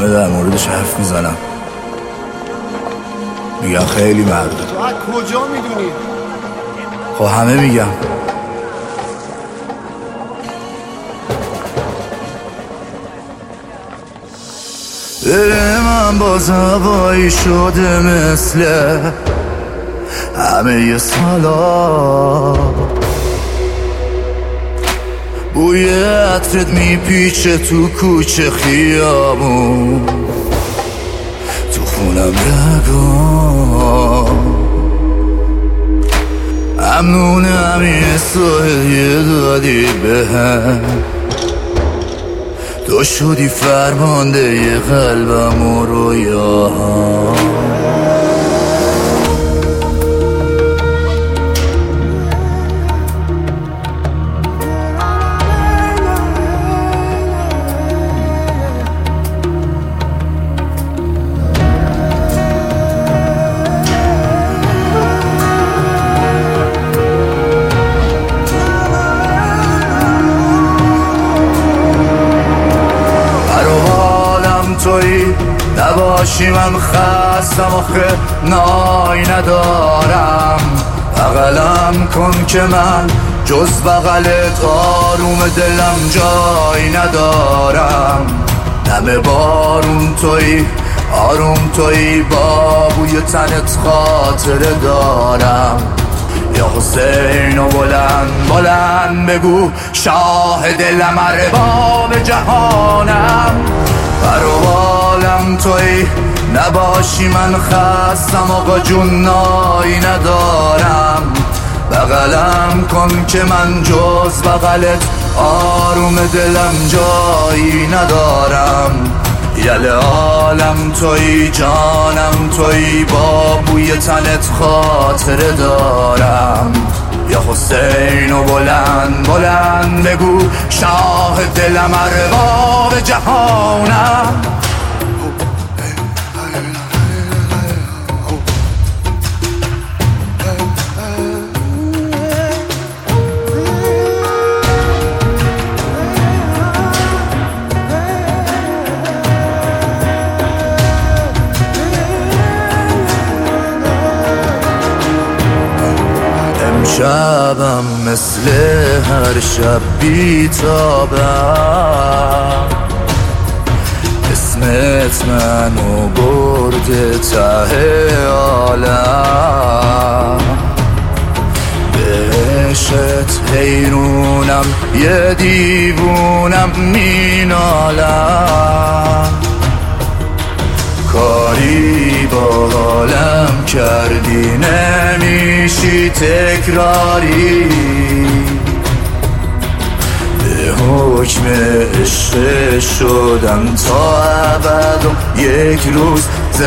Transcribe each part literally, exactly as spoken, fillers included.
همه در موردش حرف میزنم، میگن خیلی مرده. تو از کجا میدونی؟ خب همه میگم. دل من باز هوایی شده مثل همه ی سالا، بوی عطرت میپیچه تو کوچه خیابون، تو خونم رگام. ممنونم این سایه دادی بهم، تو شدی فرمانده ی قلبم و رویاهام. تویی نباشی من خستم آخه نای ندارم، بغلم کن که من جز بغلت آروم دلم جای ندارم. دم بارون تویی آروم تویی با بوی تنت خاطره دارم. یا حسین و بلند بلند بگو شاه دلم ارباب جهانم. پروالم تویی نباشی من خستم آقا جون نای ندارم، بغلم کن که من جز بغلت آروم دلم جایی ندارم. یله عالم تویی جانم تویی با بوی تنت خاطره دارم. یا حسین و بلند بلند بگو شاه دلم ارباب جهانم. شبم مثل هر شب بیتابم، اسمت منو برده ته عالم. بهشت حیرونم یه دیوونم مینالم، کاری با حالم کردی نمیشی تکراری. به حکم عشق شدم تا ابد و یک روز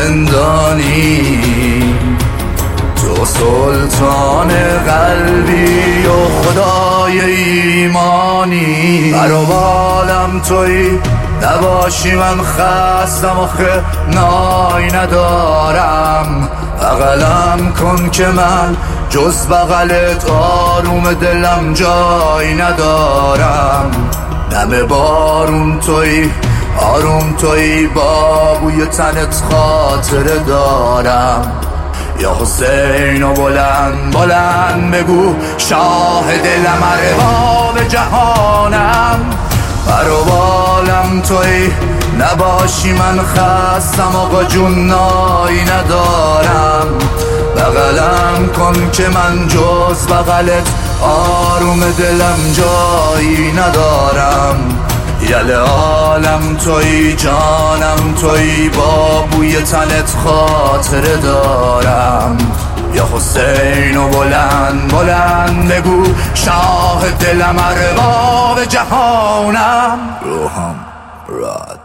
زندانی. تو سلطان قلبی و خدای ایمانی. پروالم تویی نباشی من خستم آخه نای ندارم، بغلم کن که من جز بغلت آروم دلم جای ندارم. دم بارون تویی آروم تویی با بوی تنت خاطره دارم. یا حسین و بلند بلند بگو شاه دلم ارباب جهانم. پروالم تویی نباشی من خستم آقا جون نای ندارم، بغلم کن که من جز بغلت آروم دلم جایی ندارم. یله عالم تویی جانم تویی با بوی تنت خاطره دارم. یا حسین و بلند بلند بگو شاه دلم ارباب جهانم. روحم راد